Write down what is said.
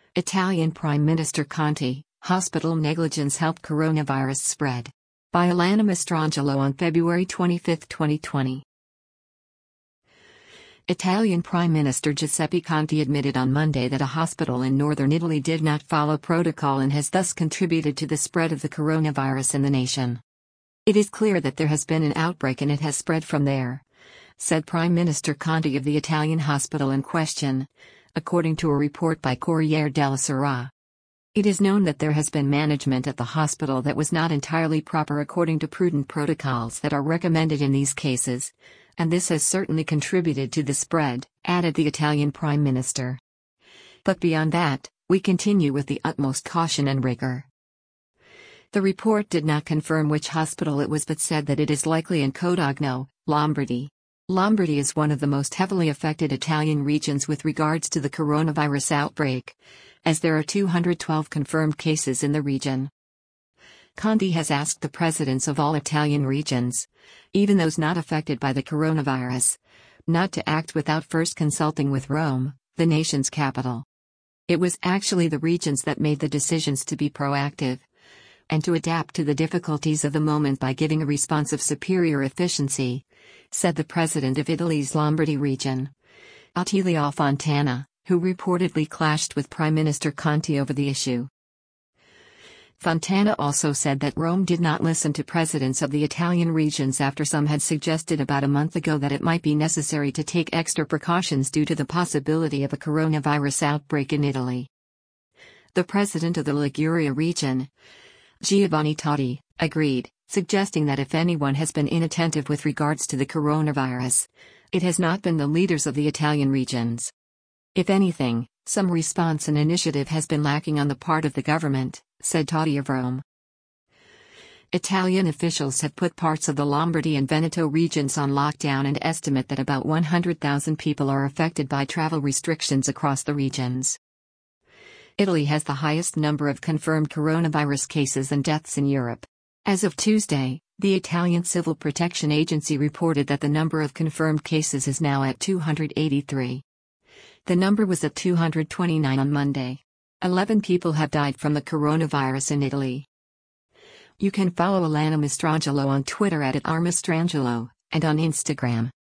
Italian Prime Minister Conte, hospital negligence helped coronavirus spread. By Alana Mastrangelo on February 25, 2020. Italian Prime Minister Giuseppe Conte admitted on Monday that a hospital in northern Italy did not follow protocol and has thus contributed to the spread of the coronavirus in the nation. "It is clear that there has been an outbreak and it has spread from there," said Prime Minister Conte of the Italian hospital in question, according to a report by Corriere della Sera. "It is known that there has been management at the hospital that was not entirely proper according to prudent protocols that are recommended in these cases, and this has certainly contributed to the spread," added the Italian Prime Minister. "But beyond that, we continue with the utmost caution and rigor." The report did not confirm which hospital it was but said that it is likely in Codogno, Lombardy. Lombardy is one of the most heavily affected Italian regions with regards to the coronavirus outbreak, as there are 212 confirmed cases in the region. Conte has asked the presidents of all Italian regions, even those not affected by the coronavirus, not to act without first consulting with Rome, the nation's capital. "It was actually the regions that made the decisions to be proactive and to adapt to the difficulties of the moment by giving a response of superior efficiency," said the president of Italy's Lombardy region, Attilio Fontana, who reportedly clashed with Prime Minister Conte over the issue. Fontana also said that Rome did not listen to presidents of the Italian regions after some had suggested about a month ago that it might be necessary to take extra precautions due to the possibility of a coronavirus outbreak in Italy. The president of the Liguria region, Giovanni Toti, agreed, suggesting that if anyone has been inattentive with regards to the coronavirus, it has not been the leaders of the Italian regions. "If anything, some response and initiative has been lacking on the part of the government," said Toti of Rome. Italian officials have put parts of the Lombardy and Veneto regions on lockdown and estimate that about 100,000 people are affected by travel restrictions across the regions. Italy has the highest number of confirmed coronavirus cases and deaths in Europe. As of Tuesday, the Italian Civil Protection Agency reported that the number of confirmed cases is now at 283. The number was at 229 on Monday. 11 people have died from the coronavirus in Italy. You can follow Alana Mastrangelo on Twitter @RMastrangelo, and on Instagram